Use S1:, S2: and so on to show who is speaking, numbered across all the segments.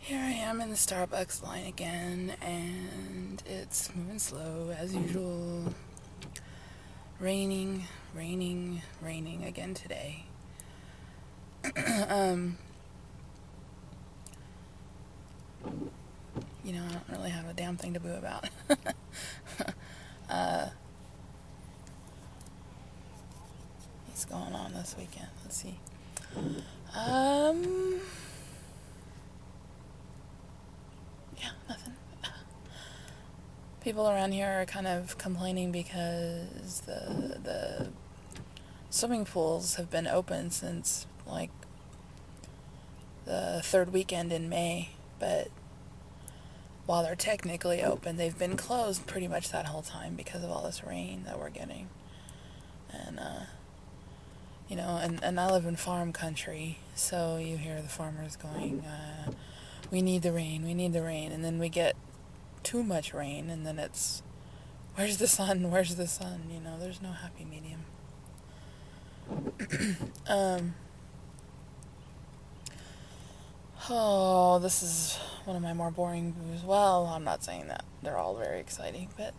S1: Here I am in the Starbucks line again, and it's moving slow as usual. Raining again today. I don't really have a damn thing to boo about. What's going on this weekend? Let's see. Yeah, nothing. People around here are kind of complaining because the swimming pools have been open since like the third weekend in May, but while they're technically open, they've been closed pretty much that whole time because of all this rain that we're getting. And and I live in farm country, so you hear the farmers going, we need the rain, and then we get too much rain, and then it's, where's the sun, there's no happy medium. This is one of my more boring views. Well, I'm not saying that. They're all very exciting, but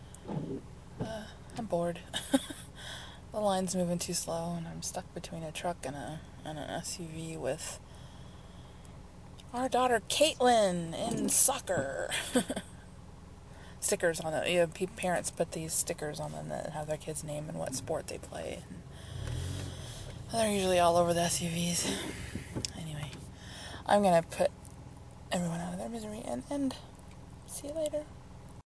S1: I'm bored. The line's moving too slow, and I'm stuck between a truck and an SUV with our daughter Caitlin in soccer. Stickers on it. Parents put these stickers on them that have their kid's name and what sport they play. And they're usually all over the SUVs. Anyway, I'm gonna put everyone out of their misery and see you later.